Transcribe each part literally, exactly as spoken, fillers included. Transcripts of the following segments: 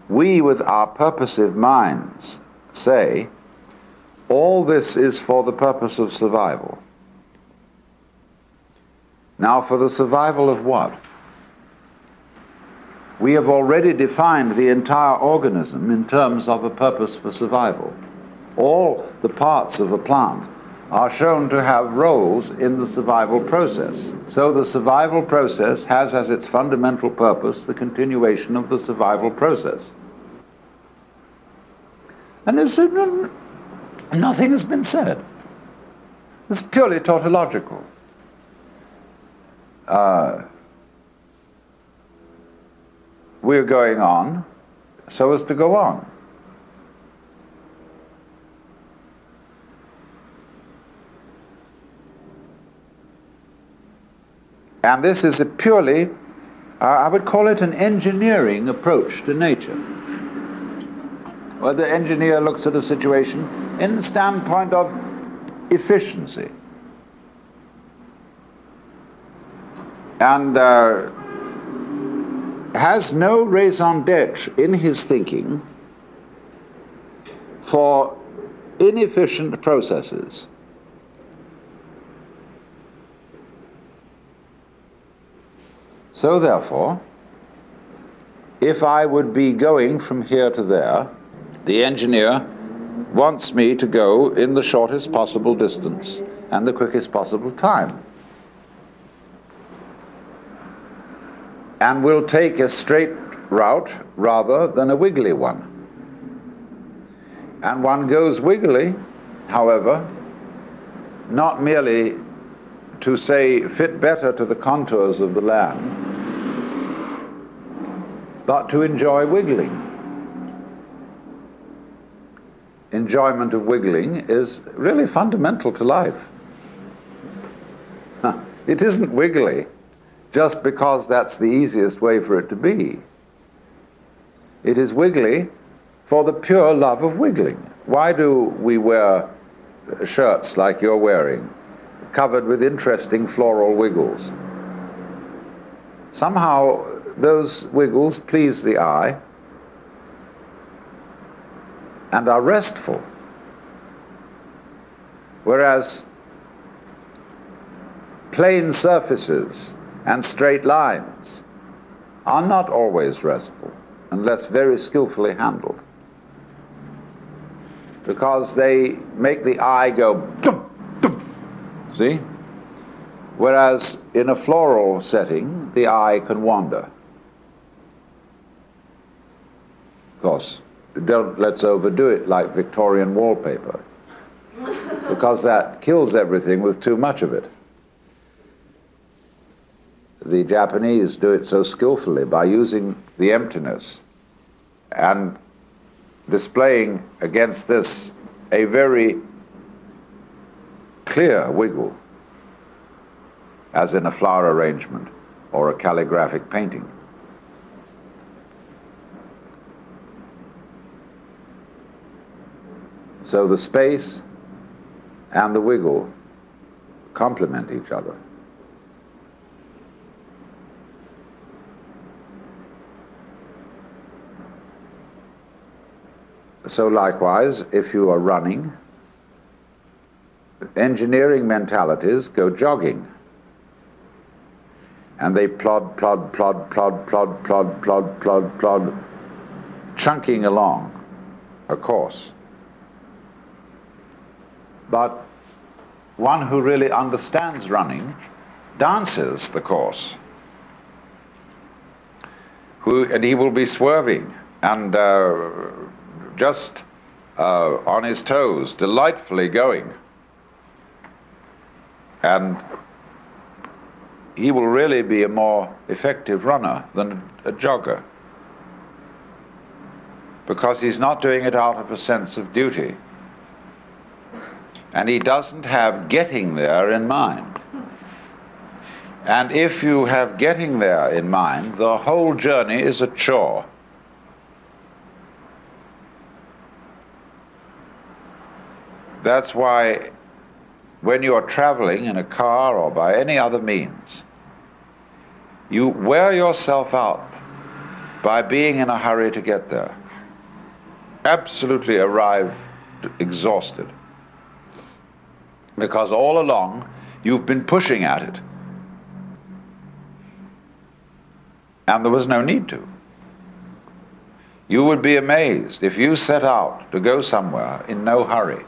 we with our purposive minds say, all this is for the purpose of survival. Now, for the survival of what? We have already defined the entire organism in terms of a purpose for survival. All the parts of a plant are shown to have roles in the survival process. So the survival process has as its fundamental purpose the continuation of the survival process. And there's, nothing has been said. It's purely tautological. Uh, we're going on so as to go on. And this is a purely, uh, I would call it an engineering approach to nature, where the engineer looks at a situation in the standpoint of efficiency. And uh, has no raison d'etre in his thinking for inefficient processes. So therefore, if I would be going from here to there, the engineer wants me to go in the shortest possible distance and the quickest possible time. And will take a straight route rather than a wiggly one. And one goes wiggly, however, not merely to say fit better to the contours of the land, but to enjoy wiggling. Enjoyment of wiggling is really fundamental to life. It isn't wiggly just because that's the easiest way for it to be. It is wiggly for the pure love of wiggling. Why do we wear shirts like you're wearing, covered with interesting floral wiggles? Somehow those wiggles please the eye and are restful, whereas plain surfaces and straight lines are not always restful unless very skillfully handled, because they make the eye go dum, dum, see? Whereas in a floral setting, the eye can wander. Of course, don't let's overdo it like Victorian wallpaper, because that kills everything with too much of it. The Japanese do it so skillfully by using the emptiness and displaying against this a very clear wiggle, as in a flower arrangement or a calligraphic painting. So the space and the wiggle complement each other. So likewise, if you are running, engineering mentalities go jogging. And they plod, plod, plod, plod, plod, plod, plod, plod, plod, chunking along a course. But one who really understands running dances the course. Who, and he will be swerving and uh, just uh, on his toes, delightfully going. And he will really be a more effective runner than a jogger, because he's not doing it out of a sense of duty. And he doesn't have getting there in mind. And if you have getting there in mind, the whole journey is a chore. That's why when you are traveling in a car or by any other means, you wear yourself out by being in a hurry to get there. Absolutely arrived exhausted. Because all along you've been pushing at it. And there was no need to. You would be amazed if you set out to go somewhere in no hurry,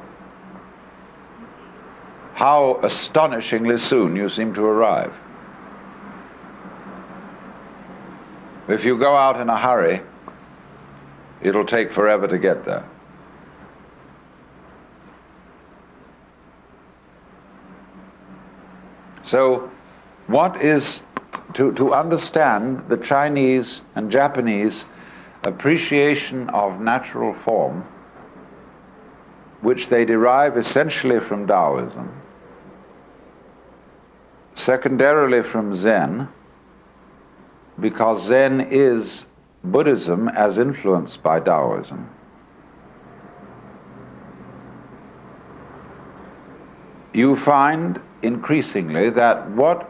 how astonishingly soon you seem to arrive. If you go out in a hurry, it'll take forever to get there. So, what is, to, to understand the Chinese and Japanese appreciation of natural form, which they derive essentially from Taoism, secondarily from Zen, because Zen is Buddhism as influenced by Taoism, you find increasingly that what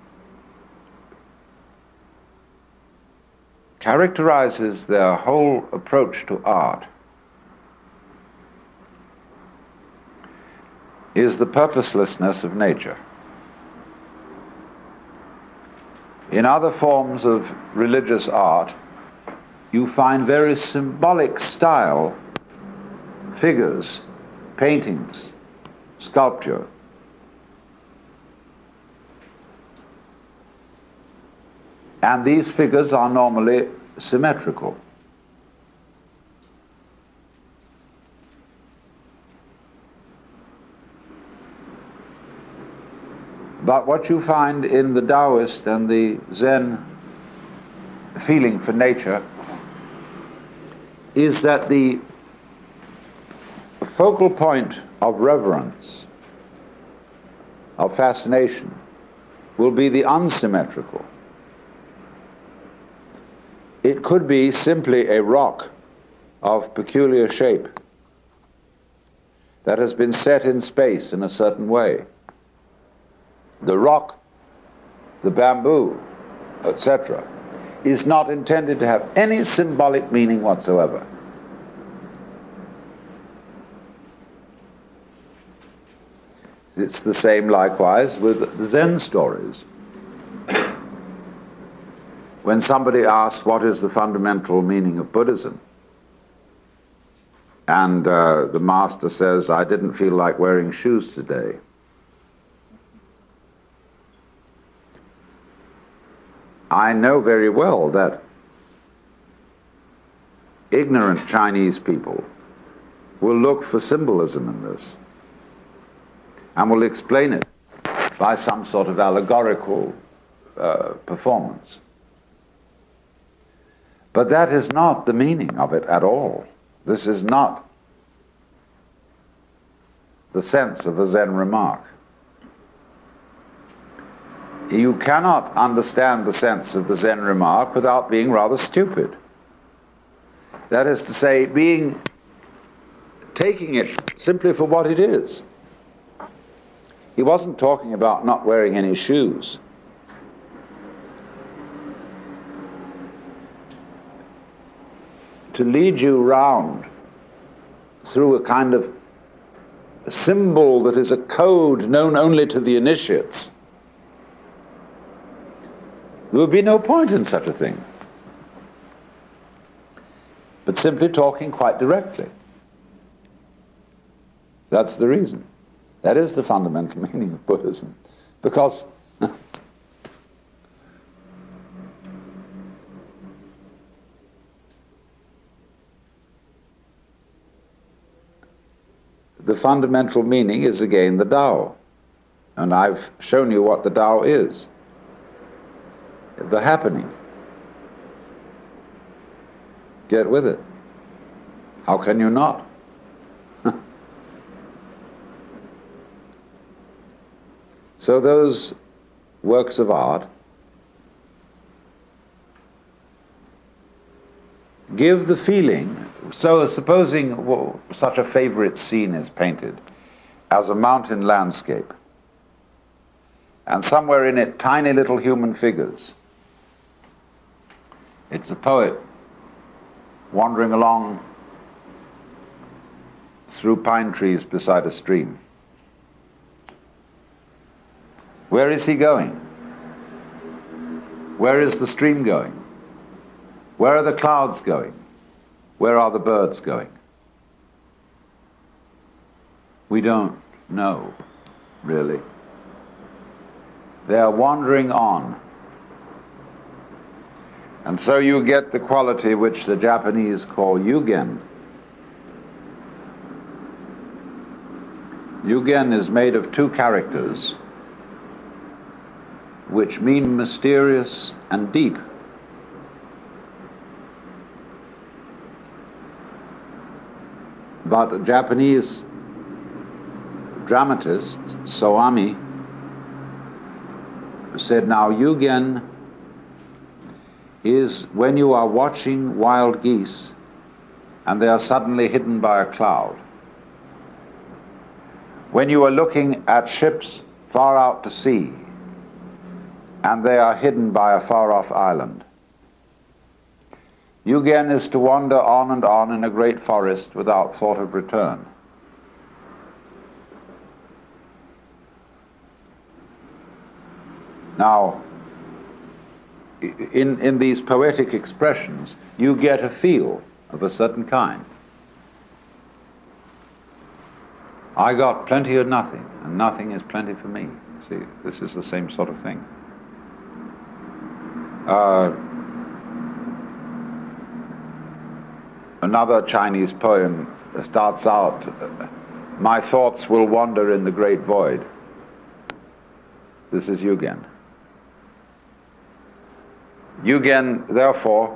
characterizes their whole approach to art is the purposelessness of nature. In other forms of religious art, you find very symbolic style figures, paintings, sculpture. And these figures are normally symmetrical. But what you find in the Taoist and the Zen feeling for nature is that the focal point of reverence, of fascination, will be the unsymmetrical. It could be simply a rock of peculiar shape that has been set in space in a certain way. The rock, the bamboo, et cetera, is not intended to have any symbolic meaning whatsoever. It's the same likewise with the Zen stories. When somebody asks what is the fundamental meaning of Buddhism, and uh, the master says, I didn't feel like wearing shoes today, I know very well that ignorant Chinese people will look for symbolism in this and will explain it by some sort of allegorical uh, performance. But that is not the meaning of it at all. This is not the sense of a Zen remark. You cannot understand the sense of the Zen remark without being rather stupid. That is to say, being, taking it simply for what it is. He wasn't talking about not wearing any shoes. To lead you round through a kind of symbol that is a code known only to the initiates, there would be no point in such a thing. But simply talking quite directly. That's the reason. That is the fundamental meaning of Buddhism. Because the fundamental meaning is again the Tao. And I've shown you what the Tao is. The happening. Get with it. How can you not? So those works of art give the feeling. So supposing well, such a favorite scene is painted as a mountain landscape, and somewhere in it tiny little human figures, It's a poet wandering along through pine trees beside a stream. Where is he going? Where is the stream going? Where are the clouds going? Where are the birds going? We don't know, really. They are wandering on. And so you get the quality which the Japanese call yugen. Yugen is made of two characters which mean mysterious and deep. But a Japanese dramatist, Soami, said, now yugen is when you are watching wild geese and they are suddenly hidden by a cloud. When you are looking at ships far out to sea and they are hidden by a far-off island. Yugen is to wander on and on in a great forest without thought of return. Now, in, in these poetic expressions, you get a feel of a certain kind. I got plenty of nothing, and nothing is plenty for me. See, this is the same sort of thing. Uh, another Chinese poem starts out, my thoughts will wander in the great void. This is yugen. Yugen, therefore,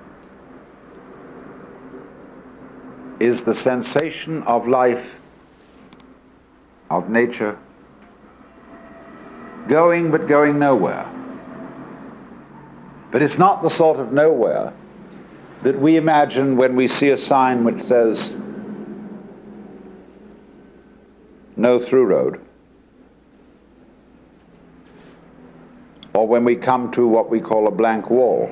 is the sensation of life, of nature, going but going nowhere. But it's not the sort of nowhere that we imagine when we see a sign which says no through road, or when we come to what we call a blank wall.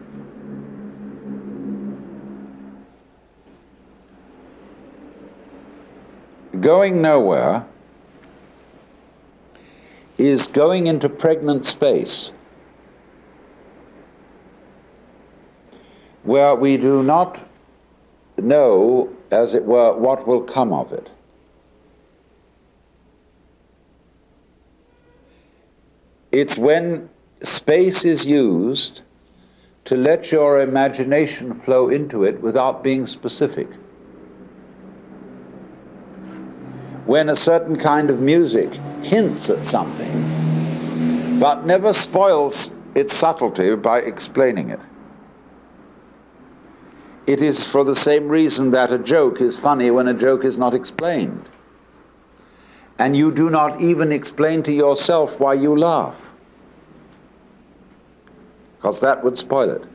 Going nowhere is going into pregnant space where we do not know, as it were, what will come of it. It's when space is used to let your imagination flow into it without being specific. When a certain kind of music hints at something, but never spoils its subtlety by explaining it. It is for the same reason that a joke is funny when a joke is not explained. And you do not even explain to yourself why you laugh, because that would spoil it.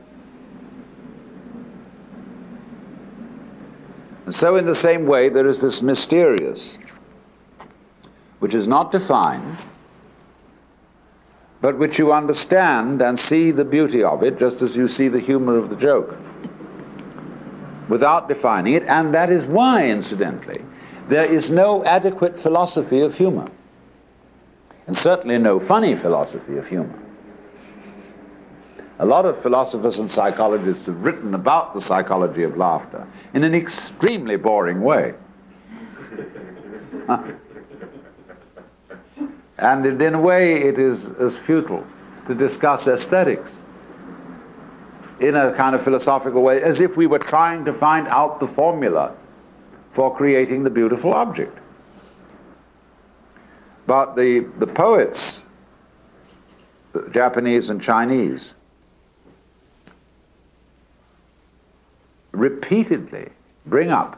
And so in the same way, there is this mysterious, which is not defined, but which you understand and see the beauty of it, just as you see the humor of the joke, without defining it. And that is why, incidentally, there is no adequate philosophy of humor, and certainly no funny philosophy of humor. A lot of philosophers and psychologists have written about the psychology of laughter in an extremely boring way. And in a way, it is as futile to discuss aesthetics in a kind of philosophical way, as if we were trying to find out the formula for creating the beautiful object. But the, the poets, the Japanese and Chinese, repeatedly bring up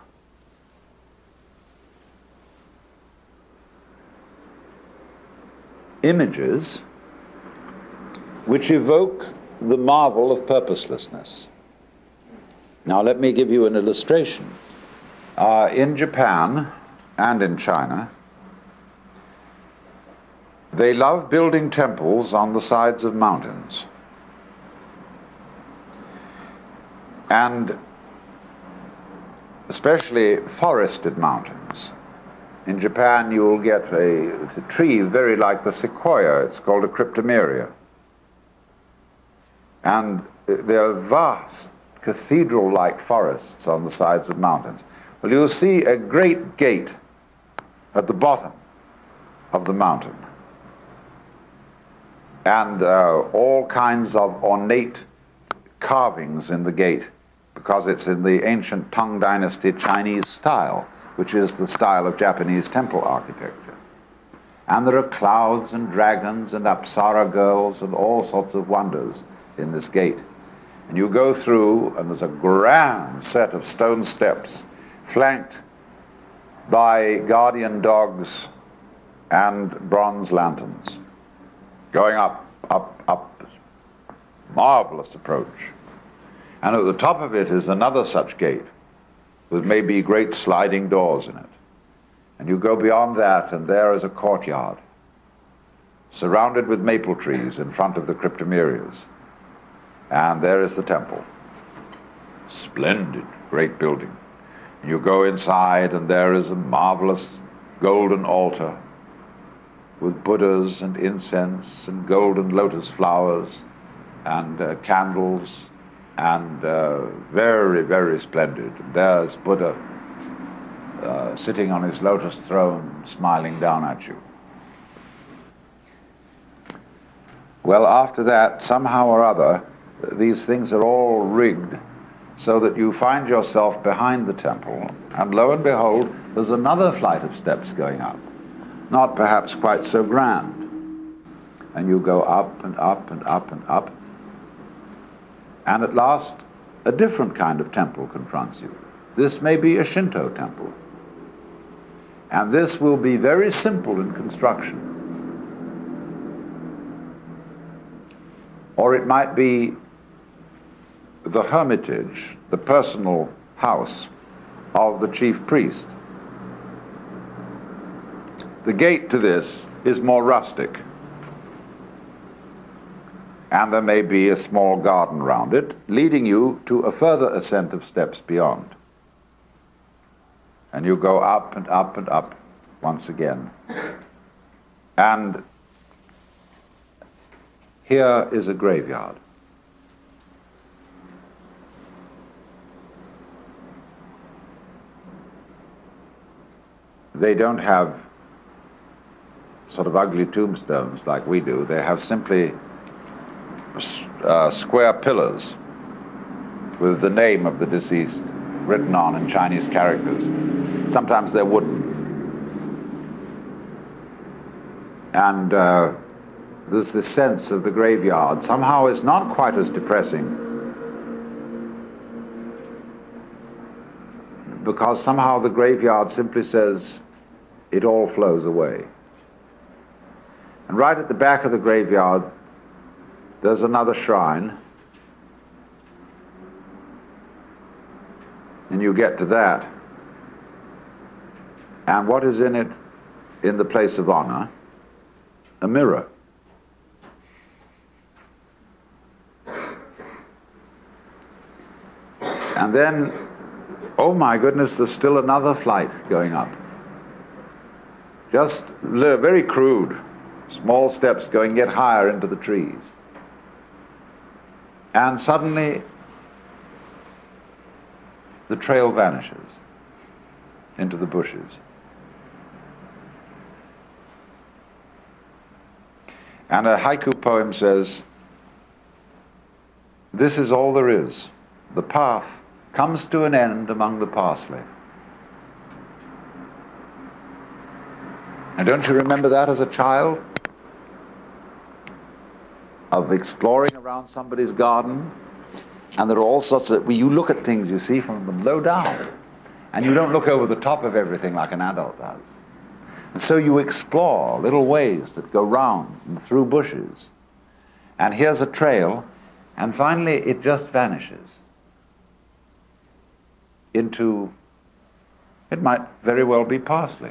images which evoke the marvel of purposelessness. Now let me give you an illustration. Uh, in Japan and in China, they love building temples on the sides of mountains. and especially forested mountains. In Japan, you will get a, a tree very like the sequoia. It's called a cryptomeria. And there are vast cathedral-like forests on the sides of mountains. Well, you'll see a great gate at the bottom of the mountain, and uh, all kinds of ornate carvings in the gate, because it's in the ancient Tang Dynasty Chinese style, which is the style of Japanese temple architecture. And there are clouds and dragons and Apsara girls and all sorts of wonders in this gate. And you go through, and there's a grand set of stone steps flanked by guardian dogs and bronze lanterns, going up, up, up. Marvelous approach. And at the top of it is another such gate with maybe great sliding doors in it. And you go beyond that, and there is a courtyard surrounded with maple trees in front of the cryptomerias. And there is the temple. Splendid, great building. And you go inside, and there is a marvelous golden altar with Buddhas and incense and golden lotus flowers and uh, candles, and uh, very, very splendid. And there's Buddha uh, sitting on his lotus throne, smiling down at you. Well, after that, somehow or other, these things are all rigged so that you find yourself behind the temple, and lo and behold, there's another flight of steps going up, not perhaps quite so grand. And you go up and up and up and up, and at last, a different kind of temple confronts you. This may be a Shinto temple. And this will be very simple in construction. Or it might be the hermitage, the personal house of the chief priest. The gate to this is more rustic, and there may be a small garden round it, leading you to a further ascent of steps beyond. And you go up and up and up once again. And here is a graveyard. They don't have sort of ugly tombstones like we do. They have simply Uh, square pillars with the name of the deceased written on in Chinese characters. Sometimes they're wooden. And uh, there's this sense of the graveyard. Somehow it's not quite as depressing, because somehow the graveyard simply says it all flows away. And right at the back of the graveyard, there's another shrine, and you get to that. And what is in it, in the place of honor? A mirror. And then, oh my goodness, there's still another flight going up. Just very crude, small steps going yet higher into the trees. And suddenly, the trail vanishes into the bushes. And a haiku poem says, "This is all there is. The path comes to an end among the parsley." And don't you remember that as a child? Of exploring around somebody's garden, and there are all sorts of, well, you look at things, you see, from them low down, and you don't look over the top of everything like an adult does. And so you explore little ways that go round and through bushes, and here's a trail, and finally it just vanishes into, it might very well be parsley.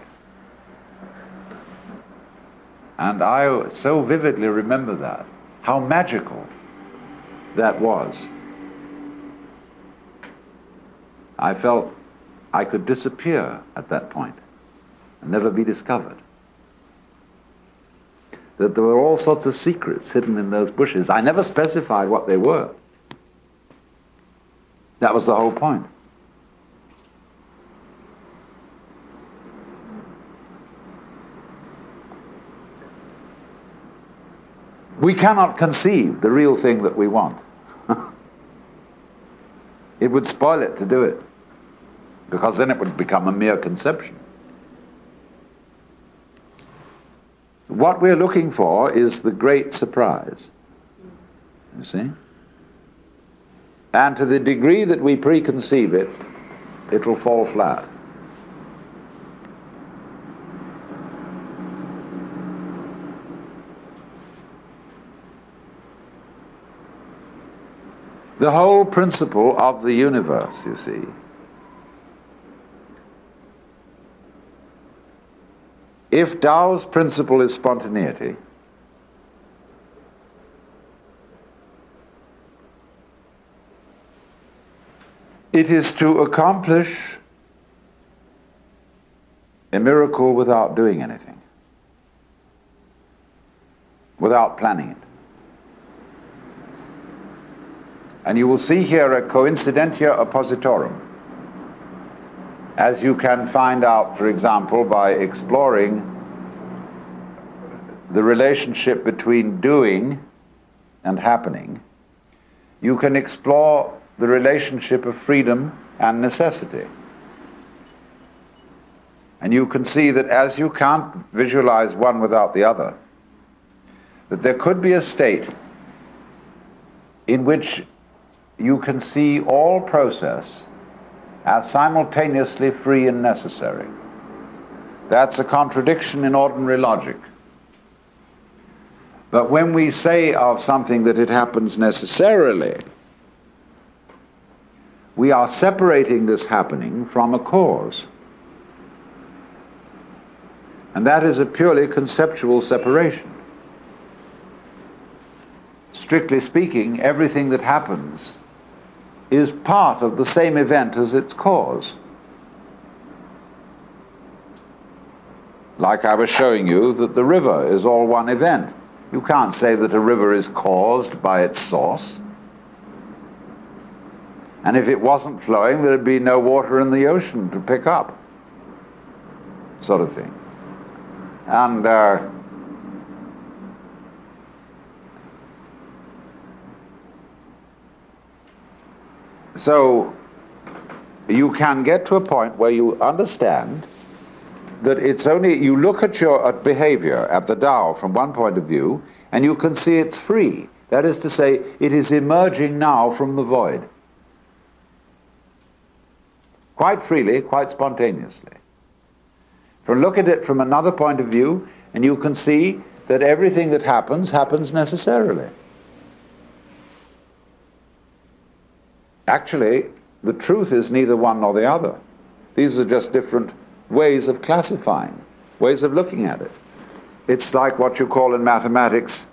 And I so vividly remember that, how magical that was. I felt I could disappear at that point and never be discovered. That there were all sorts of secrets hidden in those bushes. I never specified what they were. That was the whole point. We cannot conceive the real thing that we want. It would spoil it to do it, because then it would become a mere conception. What we're looking for is the great surprise, you see? And to the degree that we preconceive it, it will fall flat. The whole principle of the universe, you see, if Tao's principle is spontaneity, it is to accomplish a miracle without doing anything, without planning it. And you will see here a coincidentia oppositorum, as you can find out, for example, by exploring the relationship between doing and happening. You can explore the relationship of freedom and necessity. And you can see that as you can't visualize one without the other, that there could be a state in which you can see all process as simultaneously free and necessary. That's a contradiction in ordinary logic. But when we say of something that it happens necessarily, we are separating this happening from a cause. And that is a purely conceptual separation. Strictly speaking, everything that happens is part of the same event as its cause. Like I was showing you that the river is all one event. You can't say that a river is caused by its source. And if it wasn't flowing, there'd be no water in the ocean to pick up, sort of thing. And uh, so you can get to a point where you understand that it's only, you look at your at behavior, at the Tao from one point of view, and you can see it's free. That is to say, it is emerging now from the void. Quite freely, quite spontaneously. So look at it from another point of view, and you can see that everything that happens, happens necessarily. Actually, the truth is neither one nor the other. These are just different ways of classifying, ways of looking at it. It's like what you call in mathematics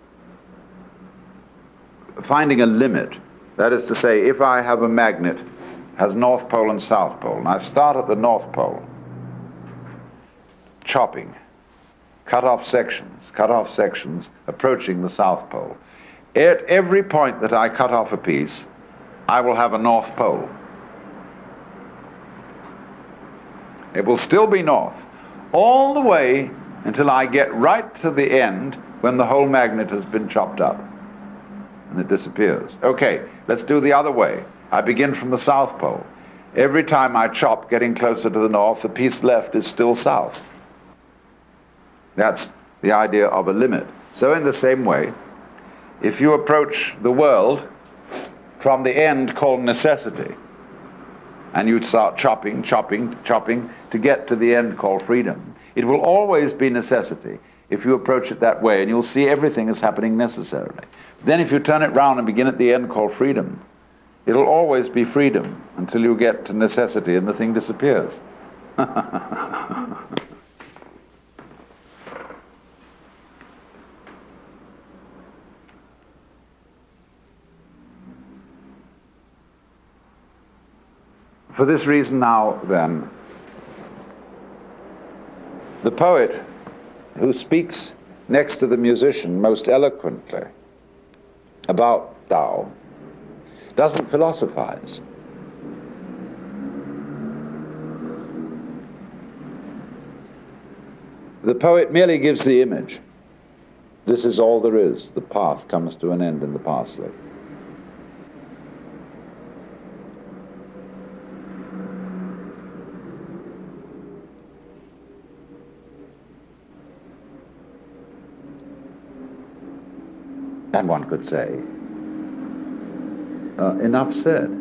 finding a limit. That is to say, if I have a magnet, has North Pole and South Pole, and I start at the North Pole, chopping, cut off sections, cut off sections, approaching the South Pole. At every point that I cut off a piece, I will have a North Pole. It will still be north, all the way until I get right to the end when the whole magnet has been chopped up and it disappears. Okay, let's do the other way. I begin from the South Pole. Every time I chop, getting closer to the north, the piece left is still south. That's the idea of a limit. So in the same way, if you approach the world from the end called necessity, and you start chopping, chopping, chopping to get to the end called freedom, it will always be necessity if you approach it that way, and you'll see everything is happening necessarily. Then if you turn it round and begin at the end called freedom, it'll always be freedom until you get to necessity and the thing disappears. For this reason now, then, the poet who speaks next to the musician most eloquently about Tao doesn't philosophize. The poet merely gives the image. This is all there is. The path comes to an end in the parsley. And one could say, uh, enough said.